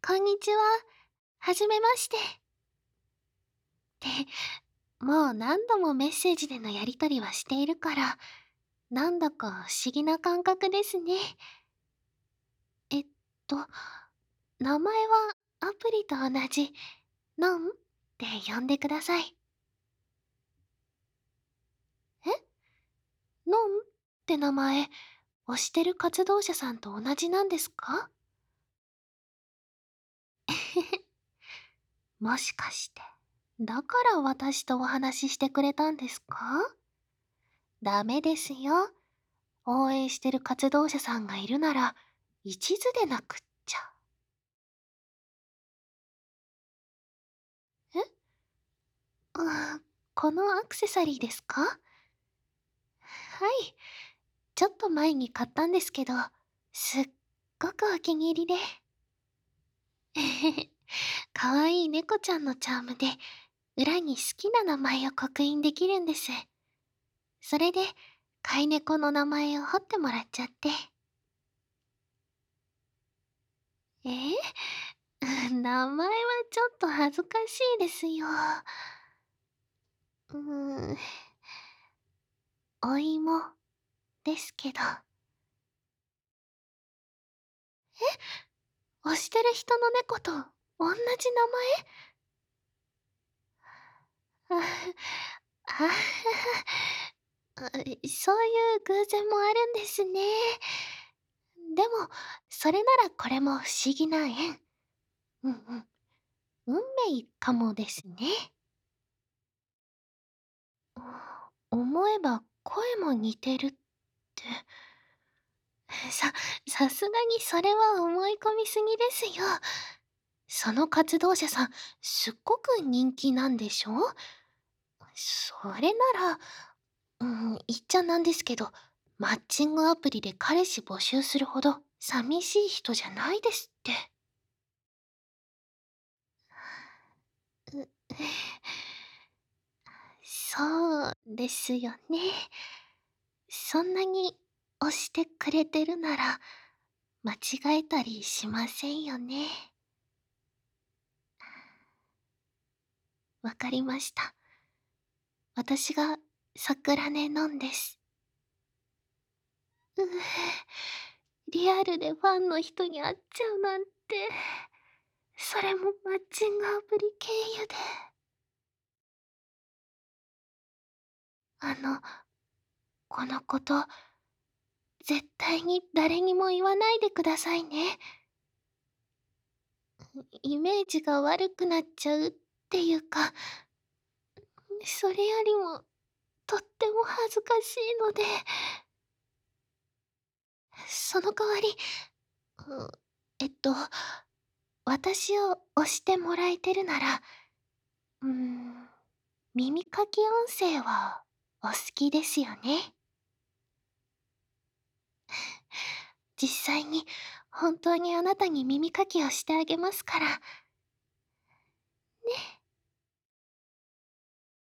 こんにちは。はじめまして。もう何度もメッセージでのやりとりはしているから、なんだか不思議な感覚ですね。えっと、名前はアプリと同じ、のんって呼んでください。えのんって名前、推してる活動者さんと同じなんですか？もしかして、だから私とお話ししてくれたんですか？ダメですよ。応援してる活動者さんがいるなら、一途でなくっちゃ。えこのアクセサリーですか？はい。ちょっと前に買ったんですけど、すっごくお気に入りで。かわいい猫ちゃんのチャームで、裏に好きな名前を刻印できるんです。それで、飼い猫の名前を彫ってもらっちゃって。え名前はちょっと恥ずかしいですよ。うーん、お芋ですけど。推してる人の猫と同じ名前？そういう偶然もあるんですね。でも、それならこれも不思議な縁。うんうん。運命かもですね。思えば声も似てるって。さ、さすがにそれは思い込みすぎですよ。その活動者さん、すっごく人気なんでしょ？それなら、言っちゃなんですけど、マッチングアプリで彼氏募集するほど寂しい人じゃないですって。うそうですよね。そんなに推してくれてるなら、間違えたりしませんよね。わかりました。私が桜音のんです。うぅ、リアルでファンの人に会っちゃうなんて。それもマッチングアプリ経由で。あの、このこと、絶対に誰にも言わないでくださいね。イメージが悪くなっちゃうっていうか、それよりも、とっても恥ずかしいので、その代わり、うえっと、私を押してもらえてるなら、うーん、耳かき音声はお好きですよね？実際に本当にあなたに耳かきをしてあげますから。